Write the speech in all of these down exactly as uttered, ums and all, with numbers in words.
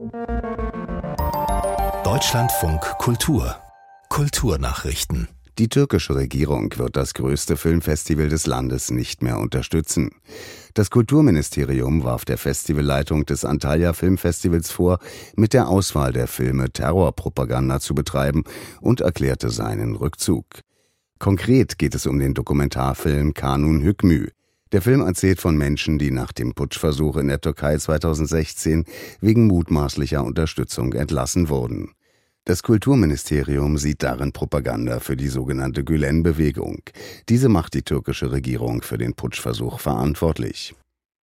Deutschlandfunk Kultur Kulturnachrichten. Die türkische Regierung wird das größte Filmfestival des Landes nicht mehr unterstützen. Das Kulturministerium warf der Festivalleitung des Antalya Filmfestivals vor, mit der Auswahl der Filme Terrorpropaganda zu betreiben und erklärte seinen Rückzug. Konkret geht es um den Dokumentarfilm Kanun Hükmü. Der Film erzählt von Menschen, die nach dem Putschversuch in der Türkei zweitausendsechzehn wegen mutmaßlicher Unterstützung entlassen wurden. Das Kulturministerium sieht darin Propaganda für die sogenannte Gülen-Bewegung. Diese macht die türkische Regierung für den Putschversuch verantwortlich.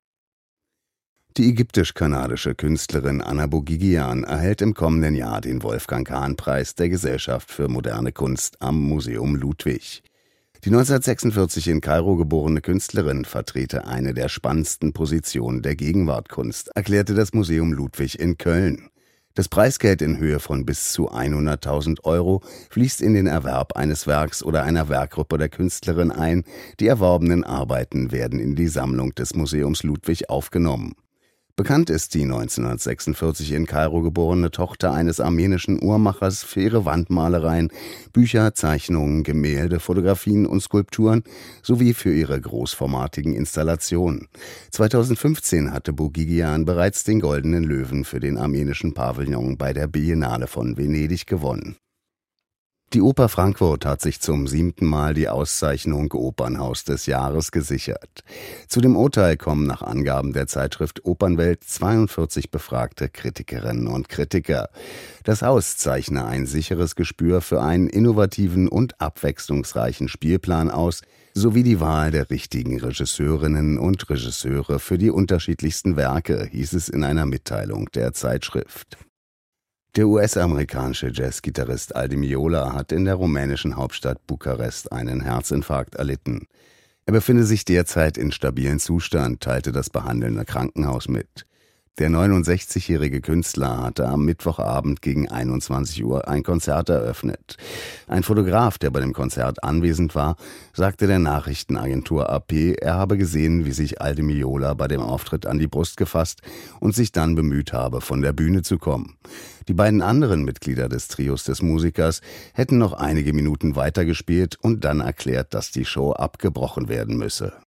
Die ägyptisch-kanadische Künstlerin Anna Boghiguian erhält im kommenden Jahr den Wolfgang-Kahn-Preis der Gesellschaft für moderne Kunst am Museum Ludwig. Die neunzehnhundertsechsundvierzig in Kairo geborene Künstlerin vertrete eine der spannendsten Positionen der Gegenwartkunst, erklärte das Museum Ludwig in Köln. Das Preisgeld in Höhe von bis zu hunderttausend Euro fließt in den Erwerb eines Werks oder einer Werkgruppe der Künstlerin ein. Die erworbenen Arbeiten werden in die Sammlung des Museums Ludwig aufgenommen. Bekannt ist die neunzehnhundertsechsundvierzig in Kairo geborene Tochter eines armenischen Uhrmachers für ihre Wandmalereien, Bücher, Zeichnungen, Gemälde, Fotografien und Skulpturen sowie für ihre großformatigen Installationen. zweitausendfünfzehn hatte Boghiguian bereits den Goldenen Löwen für den armenischen Pavillon bei der Biennale von Venedig gewonnen. Die Oper Frankfurt hat sich zum siebten Mal die Auszeichnung Opernhaus des Jahres gesichert. Zu dem Urteil kommen nach Angaben der Zeitschrift Opernwelt zweiundvierzig befragte Kritikerinnen und Kritiker. Das Haus zeichne ein sicheres Gespür für einen innovativen und abwechslungsreichen Spielplan aus, sowie die Wahl der richtigen Regisseurinnen und Regisseure für die unterschiedlichsten Werke, hieß es in einer Mitteilung der Zeitschrift. Der U S-amerikanische Jazzgitarrist Aldi Meola hat in der rumänischen Hauptstadt Bukarest einen Herzinfarkt erlitten. Er befinde sich derzeit in stabilem Zustand, teilte das behandelnde Krankenhaus mit. Der neunundsechzigjährige Künstler hatte am Mittwochabend gegen einundzwanzig Uhr ein Konzert eröffnet. Ein Fotograf, der bei dem Konzert anwesend war, sagte der Nachrichtenagentur A P, er habe gesehen, wie sich Aldi Meola bei dem Auftritt an die Brust gefasst und sich dann bemüht habe, von der Bühne zu kommen. Die beiden anderen Mitglieder des Trios des Musikers hätten noch einige Minuten weitergespielt und dann erklärt, dass die Show abgebrochen werden müsse.